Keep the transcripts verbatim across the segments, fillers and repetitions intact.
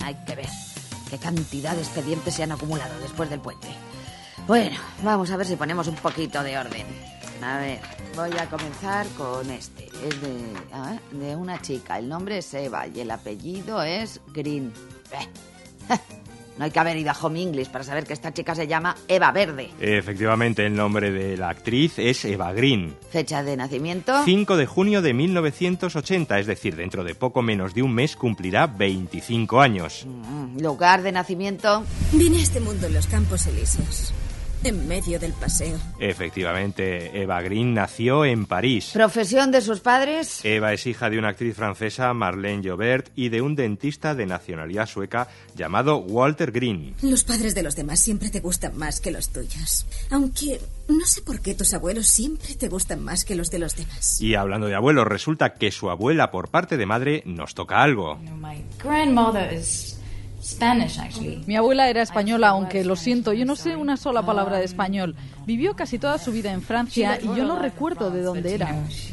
Hay que ver qué cantidad de expedientes se han acumulado después del puente. Bueno, vamos a ver si ponemos un poquito de orden. A ver, voy a comenzar con este. Es de, a ver, de una chica. El nombre es Eva y el apellido es Green. Eh. No hay que haber ido a Home English para saber que esta chica se llama Eva Verde. Efectivamente, el nombre de la actriz es Eva Green. Fecha de nacimiento. cinco de junio de mil novecientos ochenta, es decir, dentro de poco menos de un mes cumplirá veinticinco años. Mm, lugar de nacimiento. Vine a este mundo en los Campos Elíseos, en medio del paseo. Efectivamente, Eva Green nació en París. Profesión de sus padres. Eva es hija de una actriz francesa, Marlene Jobert, y de un dentista de nacionalidad sueca llamado Walter Green. Los padres de los demás siempre te gustan más que los tuyos. Aunque no sé por qué tus abuelos siempre te gustan más que los de los demás. Y hablando de abuelos, resulta que su abuela por parte de madre nos toca algo. My grandmother is Spanish, actually. Mi abuela era española, aunque lo siento, yo no sé una sola palabra de español. Vivió casi toda su vida en Francia y yo no recuerdo de dónde era.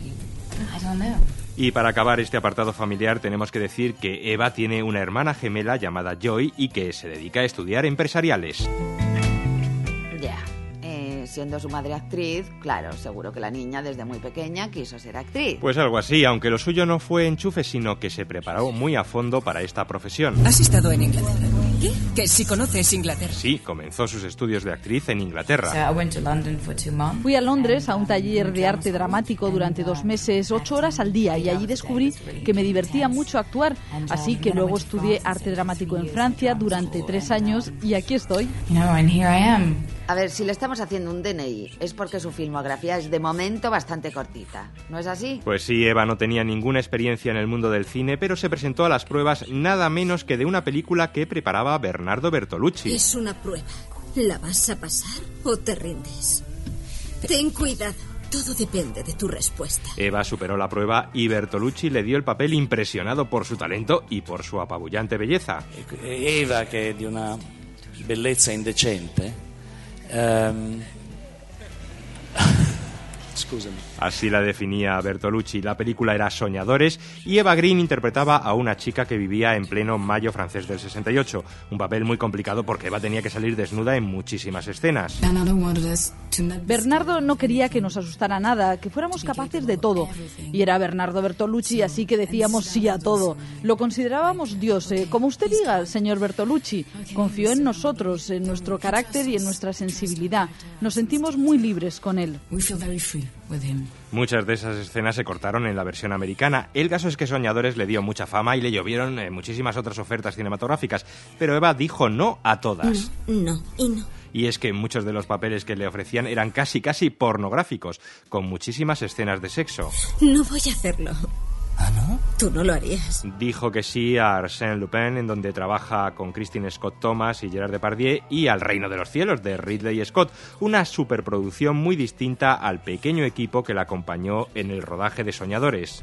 Y para acabar este apartado familiar tenemos que decir que Eva tiene una hermana gemela llamada Joy y que se dedica a estudiar empresariales. Ya. Siendo su madre actriz, claro, seguro que la niña desde muy pequeña quiso ser actriz. Pues algo así, aunque lo suyo no fue enchufe, sino que se preparó muy a fondo para esta profesión. ¿Has estado en Inglaterra? ¿Qué? Que si conoces Inglaterra. Sí, comenzó sus estudios de actriz en Inglaterra. So I went to London for two months. Fui a Londres a un taller de arte dramático durante dos meses, ocho horas al día, y allí descubrí que me divertía mucho actuar. Así que luego estudié arte dramático en Francia durante tres años y aquí estoy. You know, and here I am. A ver, si le estamos haciendo un D N I es porque su filmografía es de momento bastante cortita, ¿no es así? Pues sí, Eva no tenía ninguna experiencia en el mundo del cine, pero se presentó a las pruebas nada menos que de una película que preparaba Bernardo Bertolucci. Es una prueba. ¿La vas a pasar o te rindes? Ten cuidado. Todo depende de tu respuesta. Eva superó la prueba y Bertolucci le dio el papel impresionado por su talento y por su apabullante belleza. Eva, che è di una bellezza indecente. Um... Scusami. Así la definía Bertolucci. La película era Soñadores y Eva Green interpretaba a una chica que vivía en pleno mayo francés del sesenta y ocho. Un papel muy complicado porque Eva tenía que salir desnuda en muchísimas escenas. Bernardo no quería que nos asustara nada, que fuéramos capaces de todo. Y era Bernardo Bertolucci, así que decíamos sí a todo. Lo considerábamos Dios, eh, como usted diga, señor Bertolucci. Confió en nosotros, en nuestro carácter y en nuestra sensibilidad. Nos sentimos muy libres con él. Muchas de esas escenas se cortaron en la versión americana. El caso es que Soñadores le dio mucha fama y le llovieron eh, muchísimas otras ofertas cinematográficas, pero Eva dijo no a todas. No, no y no. Y es que muchos de los papeles que le ofrecían eran casi casi pornográficos, con muchísimas escenas de sexo. No voy a hacerlo. ¿Ah, no? Tú no lo harías. Dijo que sí a Arsène Lupin, en donde trabaja con Christine Scott Thomas y Gerard Depardieu, y al Reino de los Cielos, de Ridley Scott, una superproducción muy distinta al pequeño equipo que la acompañó en el rodaje de Soñadores.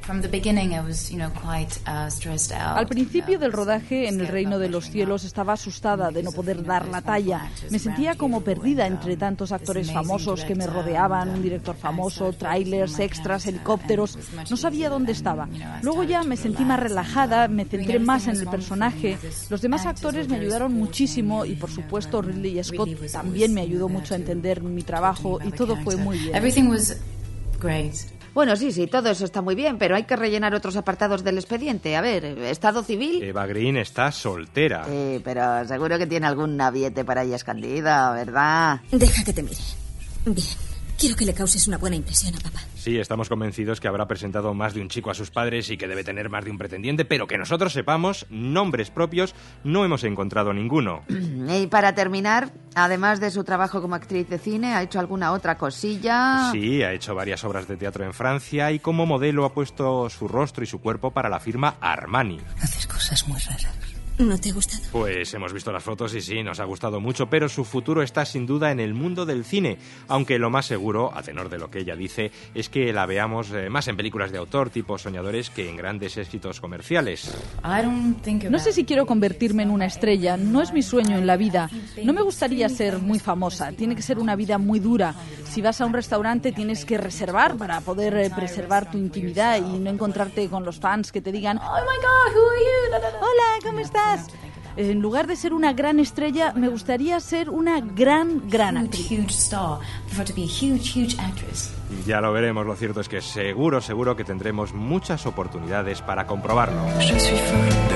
Al principio del rodaje en el Reino de los Cielos estaba asustada de no poder dar la talla. Me sentía como perdida entre tantos actores famosos que me rodeaban, un director famoso, trailers, extras, helicópteros. No sabía dónde estaba. Luego ya me sentí más relajada, me centré más en el personaje. Los demás actores me ayudaron muchísimo y, por supuesto, Ridley Scott también me ayudó mucho a entender mi trabajo y todo fue muy bien. Bueno, sí, sí, todo eso está muy bien, pero hay que rellenar otros apartados del expediente. A ver, ¿estado civil? Eva Green está soltera. Sí, pero seguro que tiene algún naviete por ahí escondido, ¿verdad? Deja que te mire. Bien. Quiero que le causes una buena impresión a papá. Sí, estamos convencidos que habrá presentado más de un chico a sus padres y que debe tener más de un pretendiente, pero que nosotros sepamos, nombres propios, no hemos encontrado ninguno. Y para terminar, además de su trabajo como actriz de cine, ¿ha hecho alguna otra cosilla? Sí, ha hecho varias obras de teatro en Francia y como modelo ha puesto su rostro y su cuerpo para la firma Armani. Haces cosas muy raras. ¿No te ha gustado? Pues hemos visto las fotos y sí, nos ha gustado mucho, pero su futuro está sin duda en el mundo del cine, aunque lo más seguro, a tenor de lo que ella dice, es que la veamos eh, más en películas de autor tipo Soñadores que en grandes éxitos comerciales. No sé si quiero convertirme en una estrella, no es mi sueño en la vida. No me gustaría ser muy famosa, tiene que ser una vida muy dura. Si vas a un restaurante tienes que reservar para poder eh, preservar tu intimidad y no encontrarte con los fans que te digan "Oh my God, who are you?" Hola, ¿cómo estás? En lugar de ser una gran estrella, me gustaría ser una gran, gran actriz. Ya lo veremos, lo cierto es que seguro, seguro que tendremos muchas oportunidades para comprobarlo.